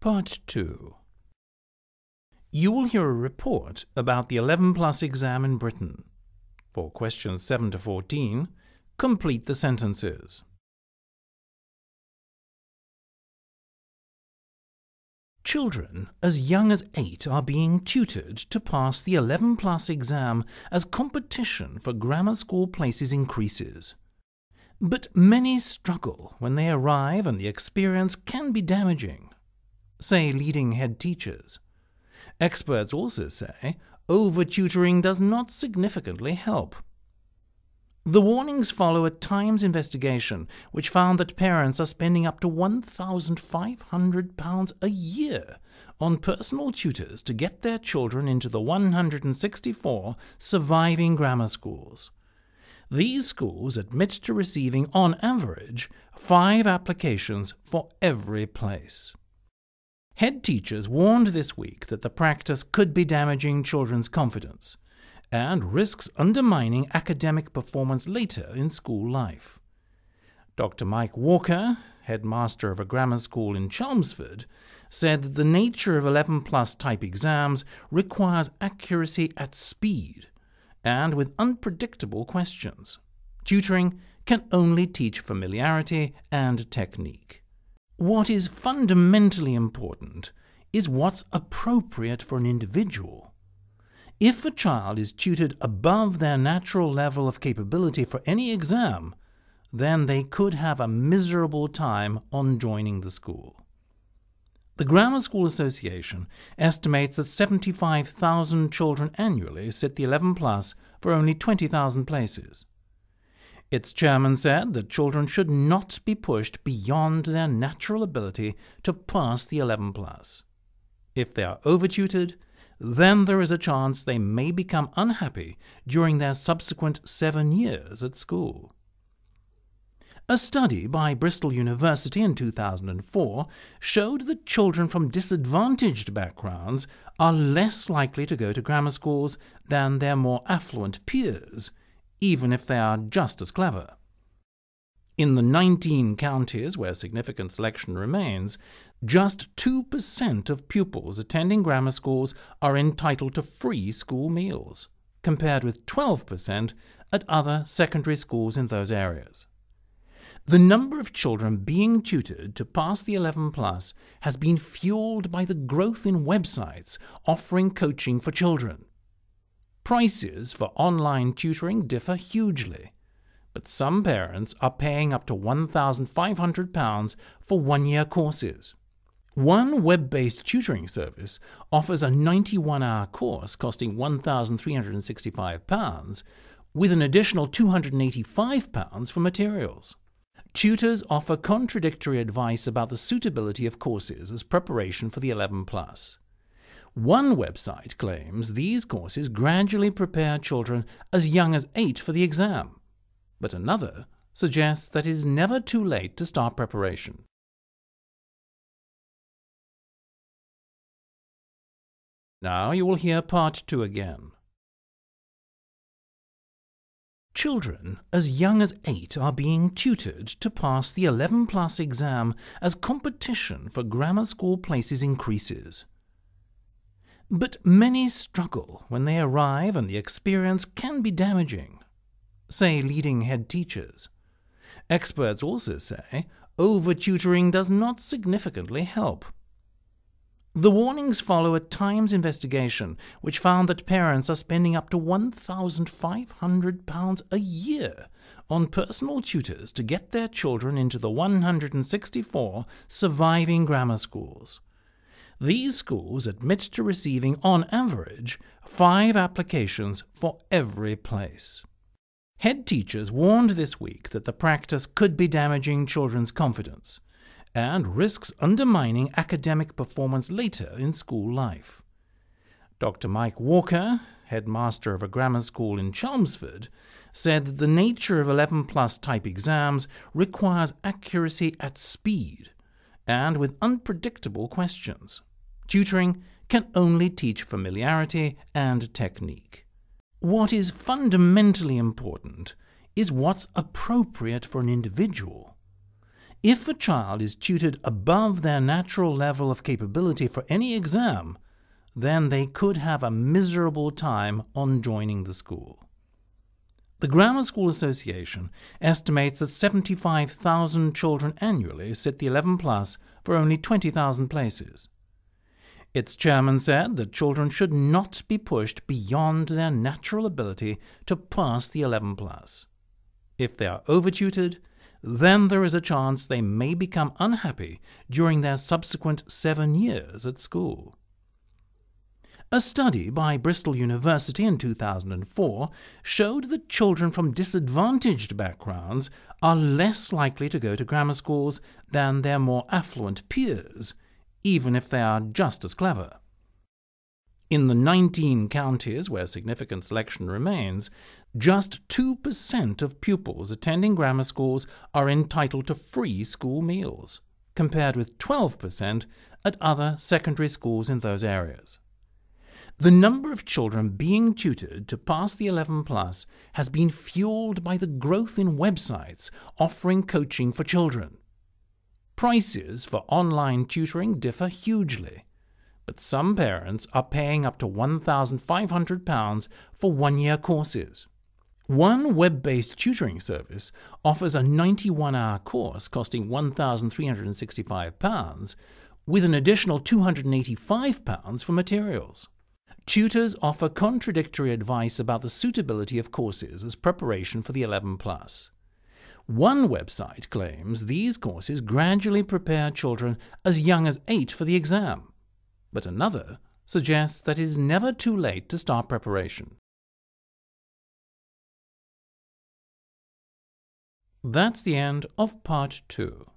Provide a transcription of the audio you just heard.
Part 2. You will hear a report about the 11 Plus exam in Britain. For questions 7 to 14, complete the sentences. Children as young as 8 are being tutored to pass the 11 Plus exam as competition for grammar school places increases. But many struggle when they arrive, and the experience can be damaging, say leading head teachers. Experts also say over-tutoring does not significantly help. The warnings follow a Times investigation which found that parents are spending up to £1,500 a year on personal tutors to get their children into the 164 surviving grammar schools. These schools admit to receiving, on average, 5 applications for every place. Head teachers warned this week that the practice could be damaging children's confidence and risks undermining academic performance later in school life. Dr. Mike Walker, headmaster of a grammar school in Chelmsford, said that the nature of 11 Plus type exams requires accuracy at speed and with unpredictable questions. Tutoring can only teach familiarity and technique. What is fundamentally important is what's appropriate for an individual. If a child is tutored above their natural level of capability for any exam, then they could have a miserable time on joining the school. The Grammar School Association estimates that 75,000 children annually sit the 11 Plus for only 20,000 places. Its chairman said that children should not be pushed beyond their natural ability to pass the 11 Plus. If they are over-tutored, then there is a chance they may become unhappy during their subsequent 7 years at school. A study by Bristol University in 2004 showed that children from disadvantaged backgrounds are less likely to go to grammar schools than their more affluent peers, even if they are just as clever. In the 19 counties where significant selection remains, just 2% of pupils attending grammar schools are entitled to free school meals, compared with 12% at other secondary schools in those areas. The number of children being tutored to pass the 11 Plus has been fueled by the growth in websites offering coaching for children. Prices for online tutoring differ hugely, but some parents are paying up to £1,500 for one-year courses. One web-based tutoring service offers a 91-hour course costing £1,365, with an additional £285 for materials. Tutors offer contradictory advice about the suitability of courses as preparation for the 11 Plus. One website claims these courses gradually prepare children as young as 8 for the exam, but another suggests that it is never too late to start preparation. Now you will hear Part 2 again. Children as young as 8 are being tutored to pass the 11 Plus exam as competition for grammar school places increases. But many struggle when they arrive, and the experience can be damaging, say leading head teachers. Experts also say over-tutoring does not significantly help. The warnings follow a Times investigation which found that parents are spending up to £1,500 a year on personal tutors to get their children into the 164 surviving grammar schools. These schools admit to receiving, on average, 5 applications for every place. Head teachers warned this week that the practice could be damaging children's confidence and risks undermining academic performance later in school life. Dr. Mike Walker, headmaster of a grammar school in Chelmsford, said that the nature of 11 Plus type exams requires accuracy at speed and with unpredictable questions. Tutoring can only teach familiarity and technique. What is fundamentally important is what's appropriate for an individual. If a child is tutored above their natural level of capability for any exam, then they could have a miserable time on joining the school. The Grammar School Association estimates that 75,000 children annually sit the 11 plus for only 20,000 places. Its chairman said that children should not be pushed beyond their natural ability to pass the 11 plus. If they are overtutored, then there is a chance they may become unhappy during their subsequent 7 years at school. A study by Bristol University in 2004 showed that children from disadvantaged backgrounds are less likely to go to grammar schools than their more affluent peers, even if they are just as clever. In the 19 counties where significant selection remains, just 2% of pupils attending grammar schools are entitled to free school meals, compared with 12% at other secondary schools in those areas. The number of children being tutored to pass the 11 plus has been fueled by the growth in websites offering coaching for children. Prices for online tutoring differ hugely, but some parents are paying up to £1,500 for one-year courses. One web-based tutoring service offers a 91-hour course costing £1,365, with an additional £285 for materials. Tutors offer contradictory advice about the suitability of courses as preparation for the 11 plus. One website claims these courses gradually prepare children as young as 8 for the exam, but another suggests that it is never too late to start preparation. That's the end of Part 2.